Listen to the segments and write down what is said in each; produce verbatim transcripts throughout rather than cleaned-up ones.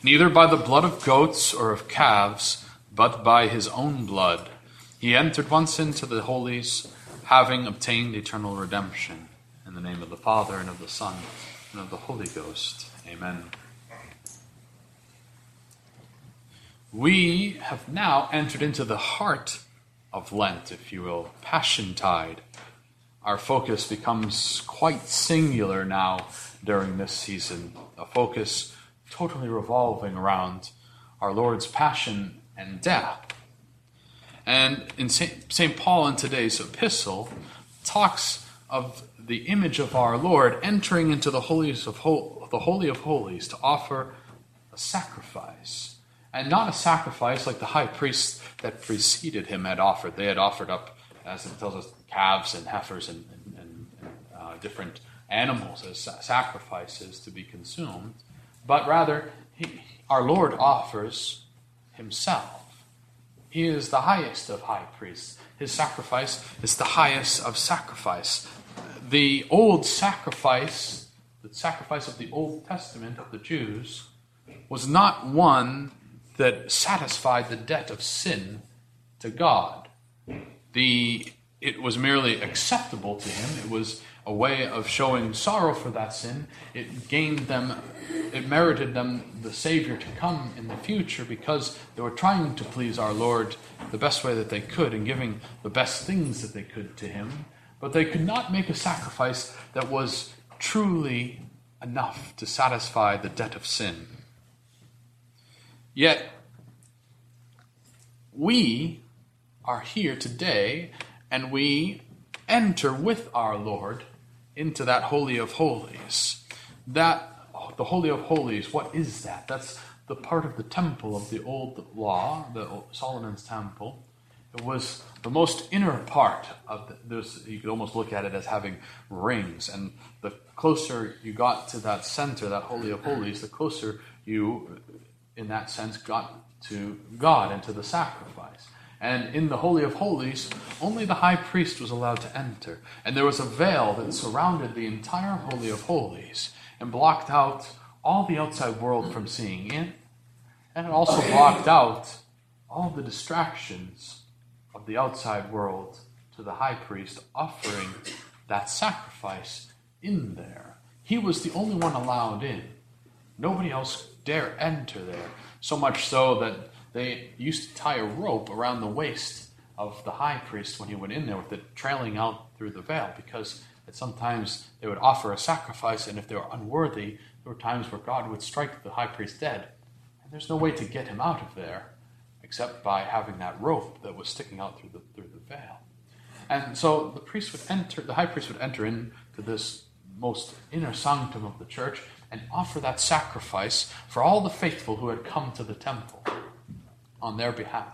neither by the blood of goats or of calves, but by his own blood. He entered once into the holies, having obtained eternal redemption. In the name of the Father, and of the Son, and of the Holy Ghost. Amen. We have now entered into the heart of Lent, if you will, Passiontide. Our focus becomes quite singular now during this season, a focus totally revolving around our Lord's passion and death. And in Saint Paul in today's epistle talks of the image of our Lord entering into the holies of hol- the Holy of Holies to offer a sacrifice. And not a sacrifice like the high priest that preceded him had offered. They had offered up, as it tells us, calves and heifers and, and, and, and uh, different animals as sacrifices to be consumed. But rather, he, our Lord offers himself. He is the highest of high priests. His sacrifice is the highest of sacrifice. The old sacrifice, the sacrifice of the Old Testament of the Jews, was not one that satisfied the debt of sin to God. The it was merely acceptable to him. It was a way of showing sorrow for that sin. It gained them, it merited them the Savior to come in the future because they were trying to please our Lord the best way that they could and giving the best things that they could to him. But they could not make a sacrifice that was truly enough to satisfy the debt of sin. Yet, we are here today, and we enter with our Lord into that Holy of Holies. That, oh, the Holy of Holies, what is that? That's the part of the temple of the old law, the Solomon's temple. It was the most inner part of the, there's, you could almost look at it as having rings, and the closer you got to that center, that Holy of Holies, the closer you, in that sense, got to God and to the sacrifice. And in the Holy of Holies, only the high priest was allowed to enter. And there was a veil that surrounded the entire Holy of Holies and blocked out all the outside world from seeing in. And it also blocked out all the distractions of the outside world to the high priest offering that sacrifice in there. He was the only one allowed in. Nobody else dare enter there. So much so that they used to tie a rope around the waist of the high priest when he went in there with it trailing out through the veil, because at sometimes they would offer a sacrifice, and if they were unworthy, there were times where God would strike the high priest dead. And there's no way to get him out of there except by having that rope that was sticking out through the through the veil. And so the priest would enter, the high priest would enter into this most inner sanctum of the church and offer that sacrifice for all the faithful who had come to the temple on their behalf.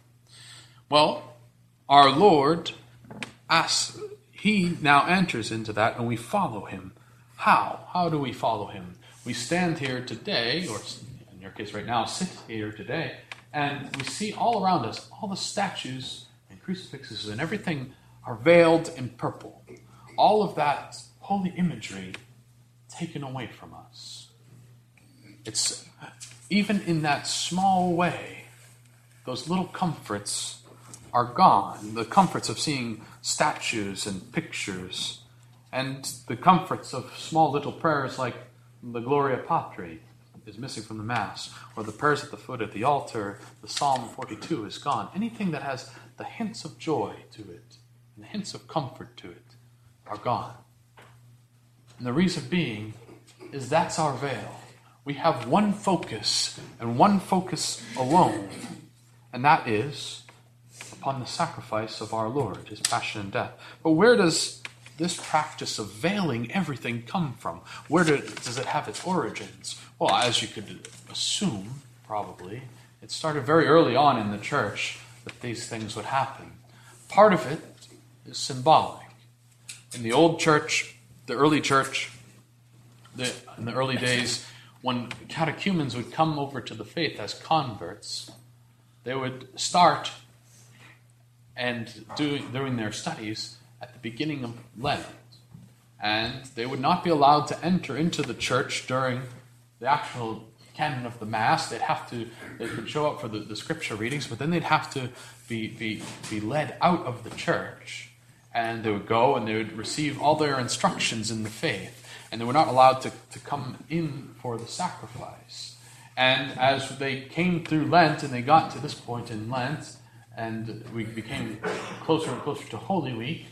Well, our Lord asks, he now enters into that, and we follow him. How? How do we follow him? We stand here today, or in your case right now, sit here today, and we see all around us, all the statues and crucifixes and everything are veiled in purple. All of that holy imagery taken away from us. It's even in that small way, those little comforts are gone. The comforts of seeing statues and pictures, and the comforts of small little prayers like the Gloria Patri is missing from the Mass, or the prayers at the foot of the altar, the Psalm forty-two is gone. Anything that has the hints of joy to it, and the hints of comfort to it, are gone. And the reason being is that's our veil. We have one focus, and one focus alone, and that is upon the sacrifice of our Lord, his passion and death. But where does this practice of veiling everything come from? Where do, does it have its origins? Well, as you could assume, probably, it started very early on in the church that these things would happen. Part of it is symbolic. In the old church, the early church, the, in the early days, when catechumens would come over to the faith as converts, they would start and do, doing their studies at the beginning of Lent. And they would not be allowed to enter into the church during the actual canon of the Mass. They'd have to, they could show up for the, the scripture readings, but then they'd have to be, be, be led out of the church. And they would go and they would receive all their instructions in the faith. And they were not allowed to, to come in for the sacrifice. And as they came through Lent, and they got to this point in Lent, and we became closer and closer to Holy Week,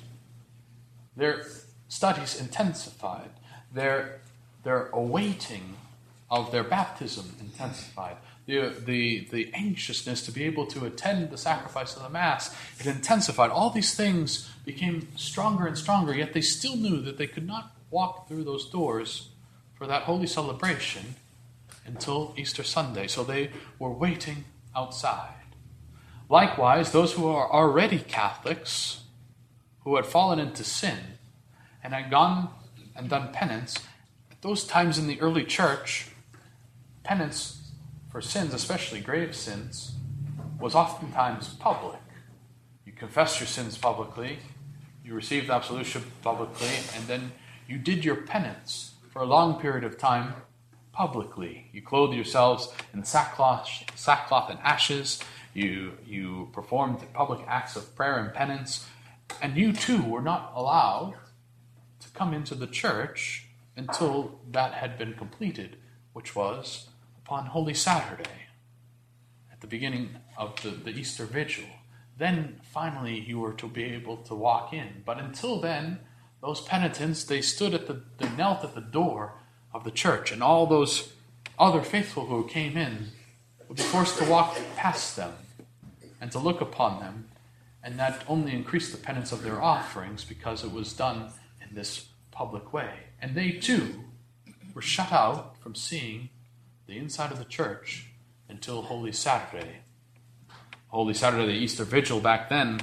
their studies intensified. Their, their awaiting of their baptism intensified. The, the, the anxiousness to be able to attend the sacrifice of the Mass, it intensified. All these things became stronger and stronger, yet they still knew that they could not walk through those doors for that holy celebration until Easter Sunday. So they were waiting outside. Likewise, those who are already Catholics, who had fallen into sin and had gone and done penance, at those times in the early church, penance for sins, especially grave sins, was oftentimes public. You confessed your sins publicly, you received absolution publicly, and then you did your penance for a long period of time publicly. You clothed yourselves in sackcloth, sackcloth and ashes. You, you performed public acts of prayer and penance. And you too were not allowed to come into the church until that had been completed, which was upon Holy Saturday, at the beginning of the, the Easter Vigil. Then finally you were to be able to walk in. But until then, those penitents, they stood at the, they knelt at the door of the church, and all those other faithful who came in would be forced to walk past them and to look upon them, and that only increased the penance of their offerings because it was done in this public way. And they too were shut out from seeing the inside of the church until Holy Saturday. Holy Saturday, the Easter Vigil back then,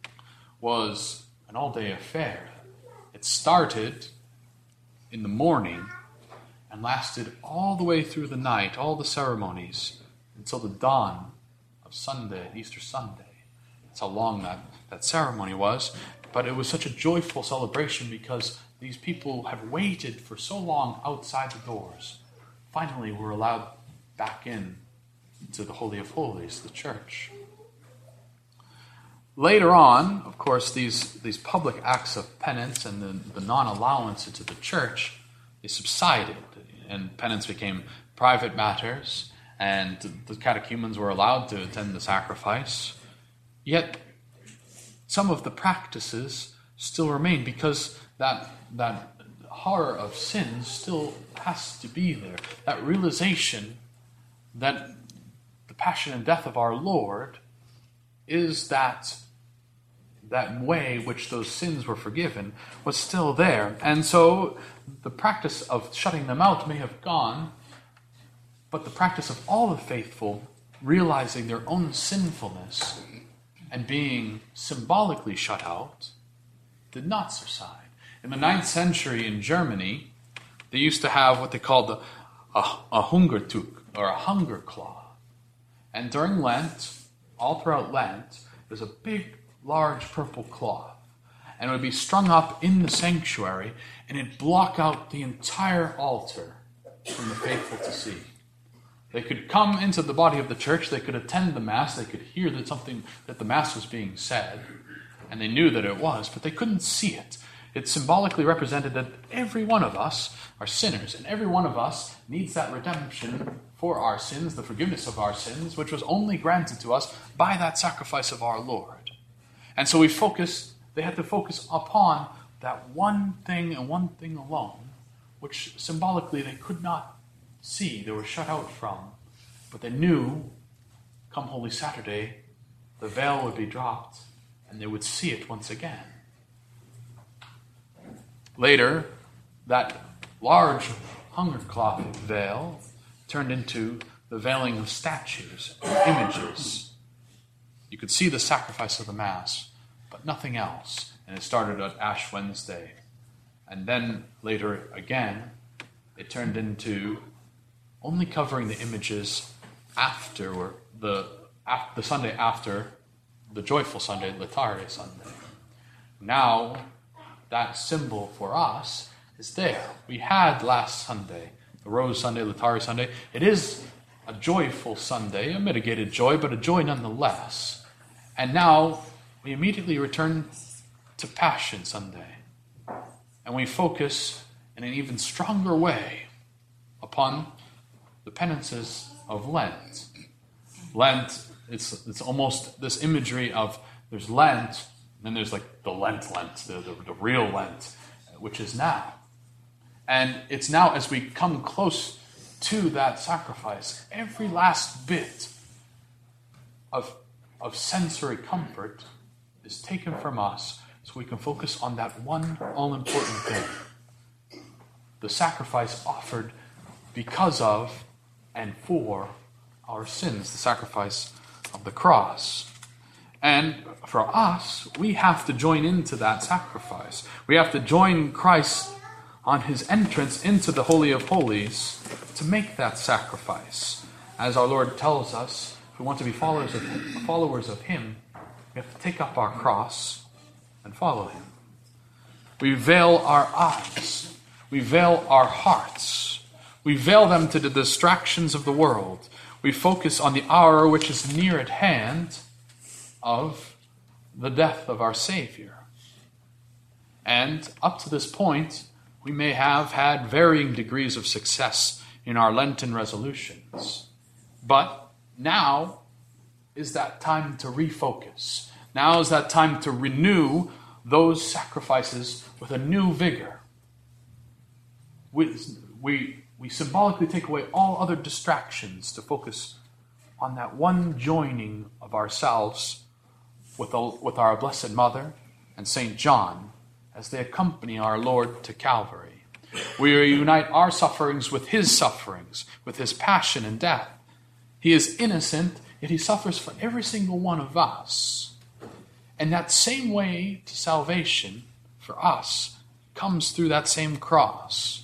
was an all-day affair. It started in the morning and lasted all the way through the night, all the ceremonies, until the dawn of Sunday, Easter Sunday. That's how long that, that ceremony was. But it was such a joyful celebration because these people had waited for so long outside the doors. Finally were allowed back in to the Holy of Holies, the church. Later on, of course, these, these public acts of penance and the, the non-allowance into the church, they subsided, and penance became private matters, and the catechumens were allowed to attend the sacrifice. Yet, some of the practices still remain because that, that horror of sin still has to be there. That realization that the passion and death of our Lord is that that way which those sins were forgiven was still there. And so the practice of shutting them out may have gone, but the practice of all the faithful realizing their own sinfulness and being symbolically shut out did not subside. In the ninth century in Germany, they used to have what they called a, a, a Hungertuch, or a hunger cloth. And during Lent, all throughout Lent, there's a big, large purple cloth. And it would be strung up in the sanctuary, and it'd block out the entire altar from the faithful to see. They could come into the body of the church, they could attend the Mass, they could hear that something that the Mass was being said, and they knew that it was, but they couldn't see it. It symbolically represented that every one of us are sinners, and every one of us needs that redemption for our sins, the forgiveness of our sins, which was only granted to us by that sacrifice of our Lord. And so we focused, they had to focus upon that one thing and one thing alone, which symbolically they could not see, they were shut out from. But they knew, come Holy Saturday, the veil would be dropped, and they would see it once again. Later, that large hunger cloth veil turned into the veiling of statues and images. You could see the sacrifice of the Mass, but nothing else. And it started at Ash Wednesday. And then later again, it turned into only covering the images after the, after, the Sunday after the joyful Sunday, Laetare Sunday. Now, that symbol for us is there. We had last Sunday the Rose Sunday, Laetare Sunday. It is a joyful Sunday, a mitigated joy, but a joy nonetheless. And now we immediately return to Passion Sunday. And we focus in an even stronger way upon the penances of Lent. Lent, it's it's almost this imagery of there's Lent, and then there's like the Lent Lent, the, the, the real Lent, which is now. And it's now as we come close to that sacrifice, every last bit of, of sensory comfort is taken from us so we can focus on that one all-important thing. The sacrifice offered because of and for our sins, the sacrifice of the cross. And for us, we have to join into that sacrifice. We have to join Christ on his entrance into the Holy of Holies to make that sacrifice. As our Lord tells us, if we want to be followers of him, followers of him, we have to take up our cross and follow him. We veil our eyes. We veil our hearts. We veil them to the distractions of the world. We focus on the hour which is near at hand of the death of our Savior. And up to this point, we may have had varying degrees of success in our Lenten resolutions. But now is that time to refocus. Now is that time to renew those sacrifices with a new vigor. We, we, we symbolically take away all other distractions to focus on that one joining of ourselves with, a, with our Blessed Mother and Saint John as they accompany our Lord to Calvary. We reunite our sufferings with his sufferings, with his passion and death. He is innocent, yet he suffers for every single one of us. And that same way to salvation for us comes through that same cross.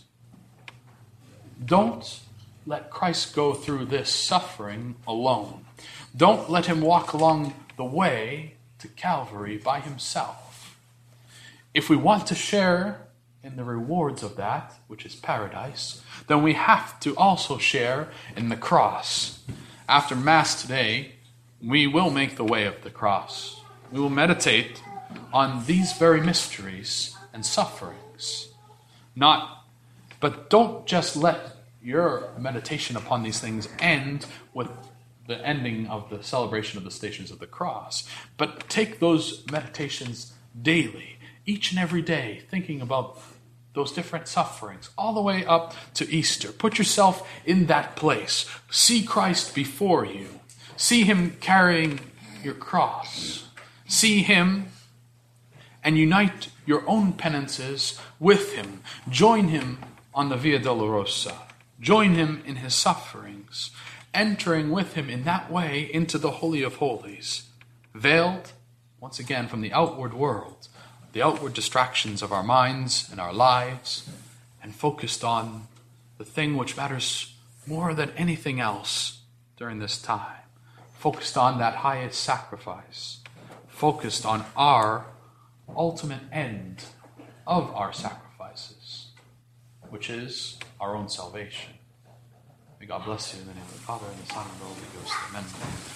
Don't let Christ go through this suffering alone. Don't let him walk along the way to Calvary by himself. If we want to share in the rewards of that, which is paradise, then we have to also share in the cross. After Mass today, we will make the way of the cross. We will meditate on these very mysteries and sufferings. Not, but don't just let your meditation upon these things end with the ending of the celebration of the Stations of the Cross, but take those meditations daily, each and every day, thinking about those different sufferings, all the way up to Easter. Put yourself in that place. See Christ before you. See him carrying your cross. See him and unite your own penances with him. Join him on the Via Dolorosa. Join him in his sufferings, entering with him in that way into the Holy of Holies, veiled, once again, from the outward world, the outward distractions of our minds and our lives, and focused on the thing which matters more than anything else during this time, focused on that highest sacrifice, focused on our ultimate end of our sacrifices, which is our own salvation. May God bless you in the name of the Father, and the Son, and the Holy Ghost. Amen.